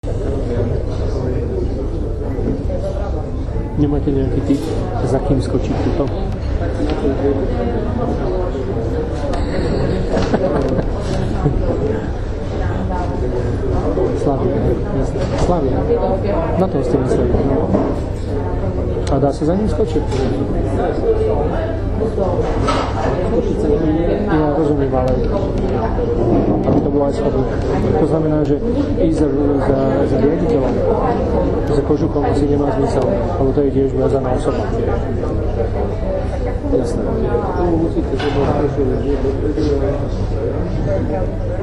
Nemáte nejaký tip, za kým skočiť tuto? Slavia, jasné. Slavia. Na toho ste mysleli. A dá sa za ním skočiť? Ja rozumiem, ale aby to bolo aj schodné. To znamená, že ísť za riaditeľom, za kožuchom asi nemá zmysel, lebo to je tiež viazaná osoba. Jasné.